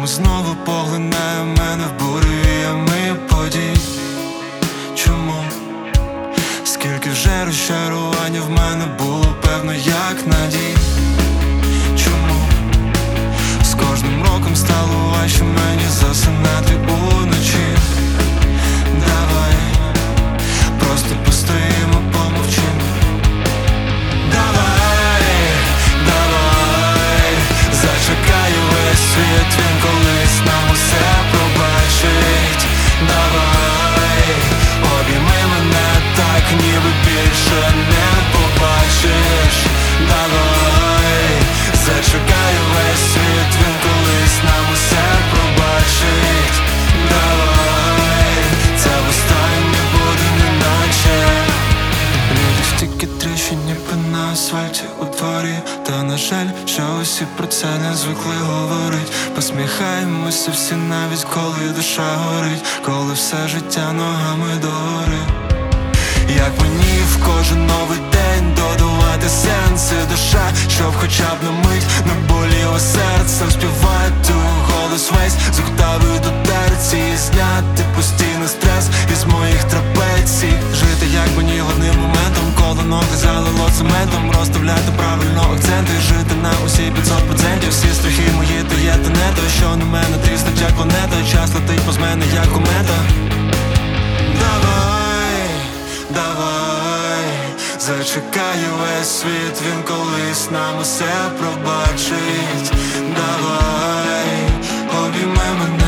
Чому знову поглинає мене в буревіями подій? Чому? Скільки вже розчарування в мене було, певно, як надій. Чому? З кожним роком стало важче мені засинати уночі. Давай, просто постоїмо, помовчим. Давай, давай, зачекаю весь світ, він колись нам усе пробачить. Давай, обійми мене так, ніби більше не побачиш. Давай, зачекаю весь світ, він колись нам усе пробачить. Давай, це востаннє буде неначе. Люди стільки тріщин, ніби на асфальті у дворі. Та на жаль, що усі про це не звикли говорить. Посміхаємося всі, навіть коли душа горить, коли все життя ногами догори. Як мені в кожен новий день додавати сенси, душа, щоб хоча б на мить не боліло серце. Співати у голос весь з октави до терції, зняти постійний стрес із моїх трапецій. Жити як мені головним моментом, коли ноги залило цементом. Розставляти правильно акценти, жити на усі 500%. Всі страхи мої то є, то не то, що на мене тріснуть як планета. Час летить повз мене як комета. Давай, давай, зачекаю весь світ, він колись нам усе пробачить. Давай, обійми мене